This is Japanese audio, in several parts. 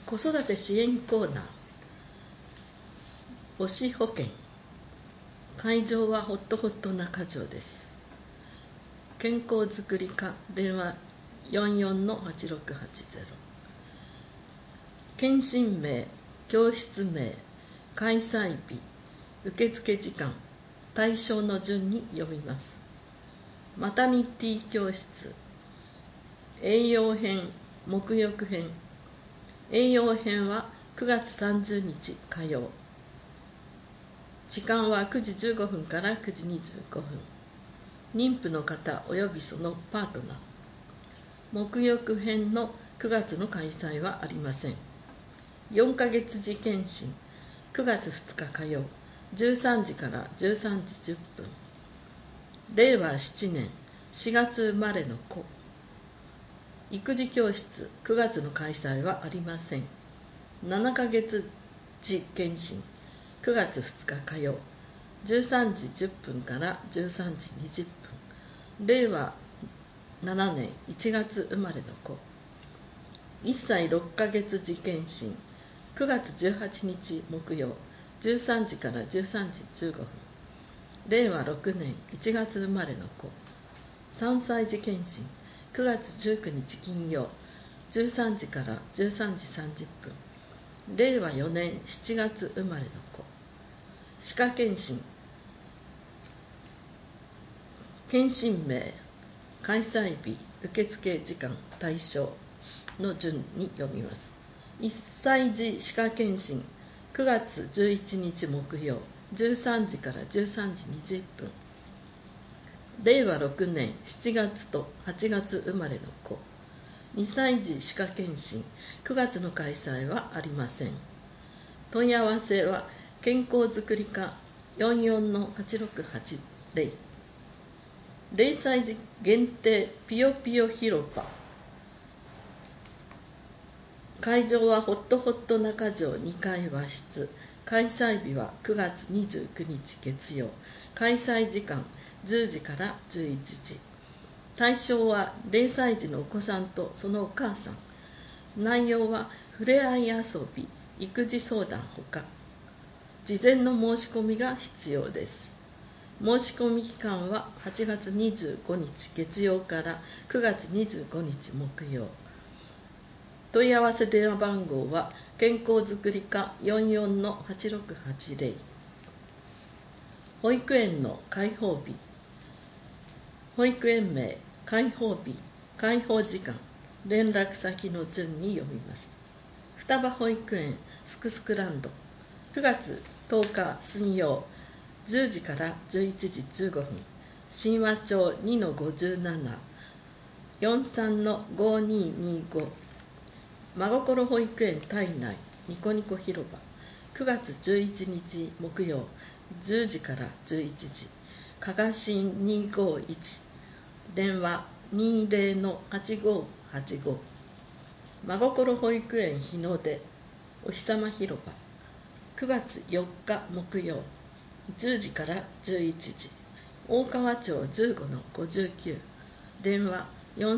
子育て支援コーナー、母子保健。会場はホットホット中条です。健康づくり課、電話44-8680。検診名、教室名、開催日、受付時間、対象の順に読みます。マタニティ教室、栄養編、沐浴編。栄養編は9月30日火曜。時間は9時15分から9時25分。妊婦の方及びそのパートナー。沐浴編の9月の開催はありません。4ヶ月次検診、9月2日火曜、13時から13時10分。令和7年4月生まれの子。育児教室、9月の開催はありません。7ヶ月次検診、9月2日火曜、13時10分から13時20分。令和7年1月生まれの子。1歳6ヶ月次検診、9月18日木曜、13時から13時15分。令和6年1月生まれの子。3歳児検診、9月19日金曜、13時から13時30分。令和4年7月生まれの子。歯科検診。検診名、開催日、受付時間、対象の順に読みます。1歳児歯科検診、9月11日木曜、13時から13時20分。令和6年7月と8月生まれの子。2歳児歯科検診、9月の開催はありません。問い合わせは健康づくり課44-8680。0歳児限定ぴよぴよ広場。会場はホットホット中条2階和室。開催日は9月29日月曜。開催時間10時から11時。対象は0歳児のお子さんとそのお母さん。内容はふれあい遊び、育児相談ほか。事前の申し込みが必要です。申し込み期間は8月25日月曜から9月25日木曜。問い合わせ電話番号は健康づくり課44-8680。保育園の開放日。保育園名、開放日、開放時間、連絡先の順に読みます。双葉保育園すくすくランド、9月10日水曜、10時から11時15分。神話町 2-57、43-5225。真心保育園体内ニコニコ広場、9月11日木曜、10時から11時。加賀新251、電話20-8585。真心保育園日の出お日様広場、9月4日木曜、10時から11時。大川町 15-59、電話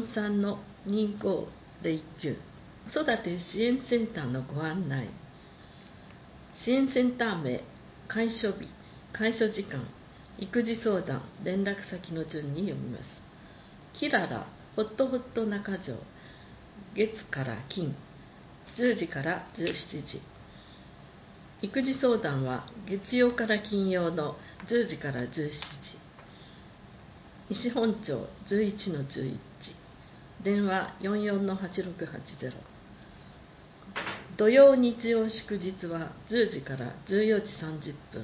43-2509。子育て支援センターのご案内。支援センター名、開所日、開所時間、育児相談、連絡先の順に読みます。キララホットホット中条、月から金、10時から17時。育児相談は月曜から金曜の10時から17時。西本町 11-11、電話44-8680。土曜日曜祝日は10時から14時30分。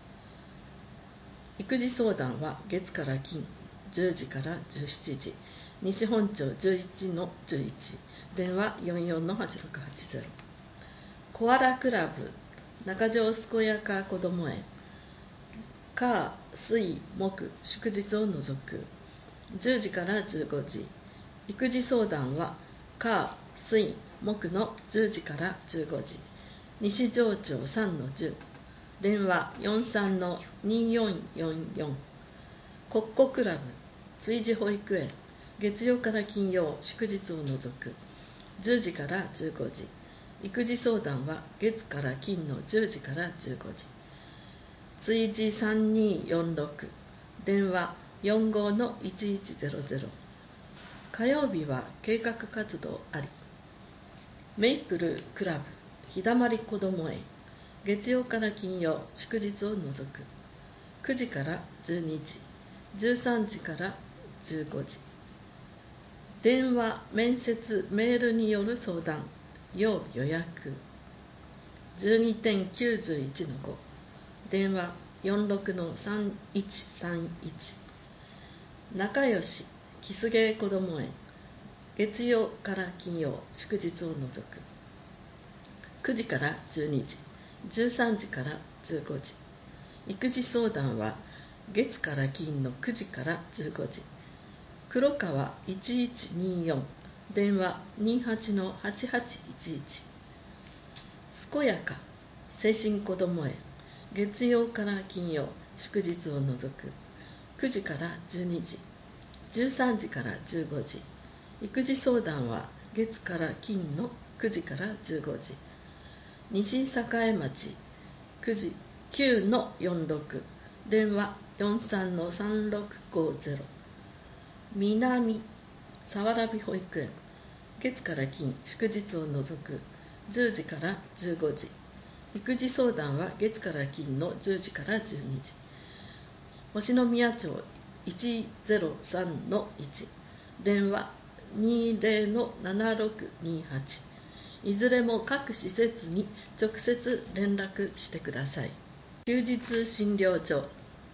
育児相談は月から金、10時から17時。西本町 11-11、電話44-8680。コアラクラブ中条健やかこども園、火水木祝日を除く、10時から15時。育児相談は火水木の10時から15時。西条町 3-10、電話43-2444。コッコクラブ追児保育園、月曜から金曜祝日を除く、10時から15時。 育児相談は月から金の10時から15時。追事3246、電話45-1100。火曜日は計画活動あり。メイプルクラブ日だまりこども園、月曜から金曜、祝日を除く。9時から12時、13時から15時。電話、面接、メールによる相談、要予約。12.91-5、電話46-3131。仲良しキスゲーこども園、月曜から金曜、祝日を除く。9時から12時、13時から15時。育児相談は月から金の9時から15時。黒川1124、電話28-8811。健やか精神こども園、月曜から金曜、祝日を除く。9時から12時、13時から15時。育児相談は月から金の9時から15時。西栄町9-46、電話43-3650。南早良美保育園、月から金、祝日を除く。10時から15時。育児相談は月から金の10時から12時。星宮町103-1、電話20-7628。いずれも各施設に直接連絡してください。休日診療所、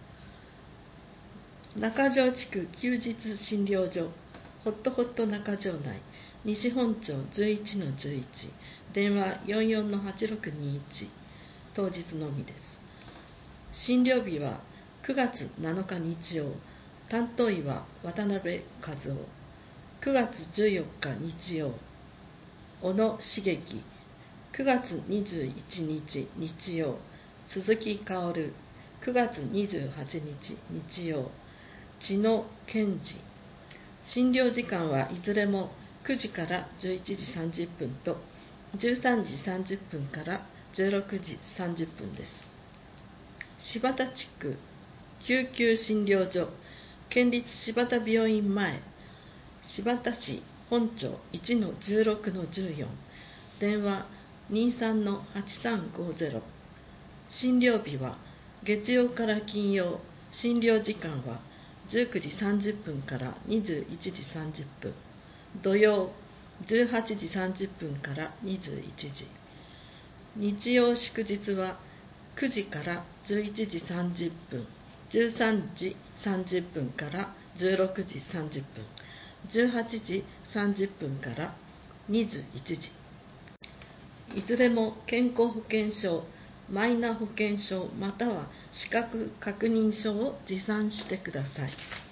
中条地区休日診療所、ホットホット中条内、西本町 11-11、電話44-8621。当日のみです。診療日は9月7日日曜、担当医は渡辺和夫。9月14日日曜、小野茂樹。9月21日日曜、鈴木薫。9月28日日曜、知野健二。診療時間はいずれも9時から11時30分と13時30分から16時30分です。柴田地区救急診療所、県立柴田病院前、柴田市本町 1-16-14、電話23-8350。診療日は月曜から金曜、診療時間は19時30分から21時30分、土曜18時30分から21時。日曜祝日は9時から11時30分、13時30分から16時30分、18時30分から21時。いずれも健康保険証、マイナ保険証または資格確認書を持参してください。